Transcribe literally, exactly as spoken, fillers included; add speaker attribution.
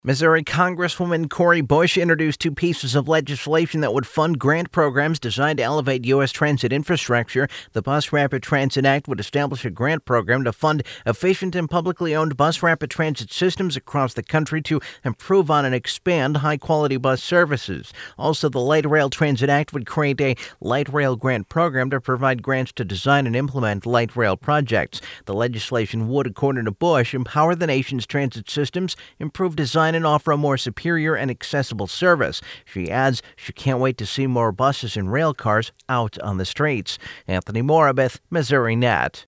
Speaker 1: Missouri Congresswoman Cori Bush introduced two pieces of legislation that would fund grant programs designed to elevate U S transit infrastructure. The Bus Rapid Transit Act would establish a grant program to fund efficient and publicly owned bus rapid transit systems across the country to improve on and expand high-quality bus services. Also, the Light Rail Transit Act would create a light rail grant program to provide grants to design and implement light rail projects. The legislation would, according to Bush, empower the nation's transit systems, improve design, and offer a more superior and accessible service. She adds she can't wait to see more buses and rail cars out on the streets. Anthony Morabith, Missouri Net.